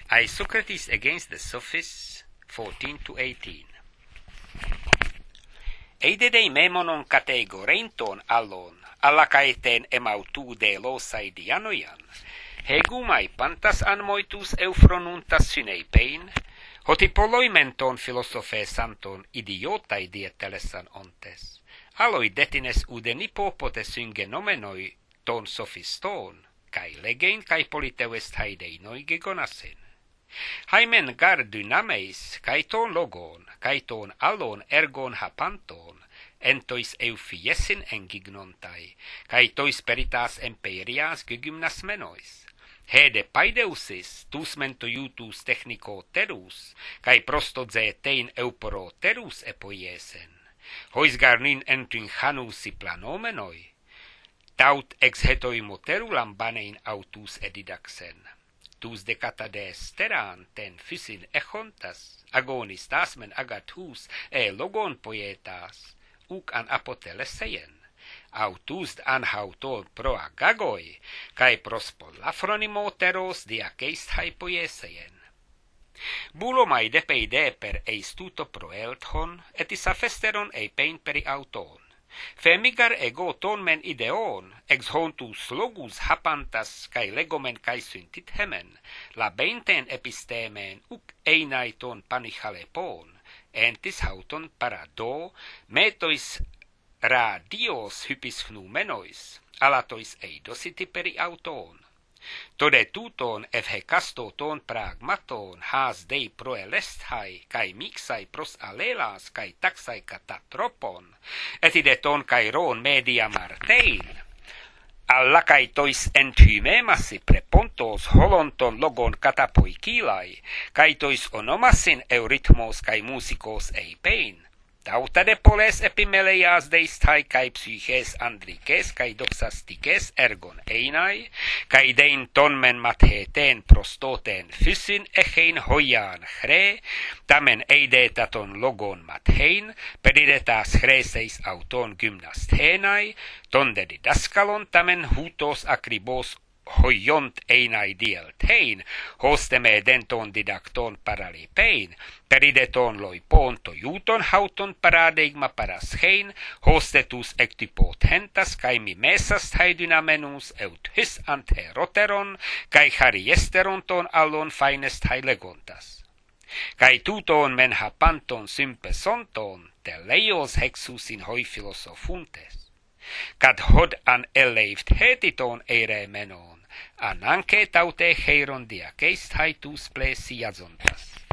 Isocrates against the Sophists, 14-18. Eidedei memonon kategoreinton allon, allakaiten emautu de losai dianoian, hegumai pantas anmoitus eufronuntas syneipein, hotipoloimenton philosophe santon idiotai dietelesan ontes, alloi detines udenipo pote syngenomenoi ton sophiston, kai legein kai politeuest haideinoi gegonasen. Haimen gar dynameis, kai ton logon, kai ton allon ergon hapanton, entois eufiesin engignontai, kai tois peritas emperias gygymnas menois. Hede paideusis, tus mentoiutus technico terus, kai prostozetein euporo terus epoiesen. Hois garnin entyn hanusi planomenoi, taut ex hetoimo terulam banein autus edidaxen. Tus decatades teran ten physin echontas, agonis tasmen agathus logon poietas, uc an apoteleseien, autus anhauton pro agagoi, cae prospolafronimoteros diaceist hypoieseien. Bulomai depeide per eistuto proelthon, et isafesteron eipein peri auton. Femigar ego ton men ideon, ex hontus logus hapantas cae legomen cae syntit hemen, labenten epistemen uc einaiton panichalepon, entis hauton parado, metois radios hypis hnumenois, alatois eidositi peri auton. Tode tuton evhecasto ton pragmaton has dei proelesthai, cae mixai pros alelas, cae taxai catatropon, et ide ton caeron media martein. Alla cae tois enthymemasi prepontos holonton logon catapoikilai, cae tois onomasin eurythmos cae musicos eipein. Tautade poles epimeleias deistai cae psyches andrices cae doxastices ergon einai, cae dein tonmen matheten prostoten physin echein hoian chre, tamen eidetaton logon mathein, peridetas chreseis auton gymnasthenai, tonde didaskalon tamen hutos akribos hoiont einai dieltein, hosteme denton didacton paralipein, perideton loipon toiuton hauton paradigma paraschein, hostetus ectypotentas cae mimesas haidynamenus eut hys anteroteron, cae chariesteron ton allon fainest hailegontas. Cae tuton men hapanton sympesonton, teleios hexus in hoi philosophuntes. Cad hod an elevt hetiton eire menon, ananque taute heiron diaceist haetus plesiazontas.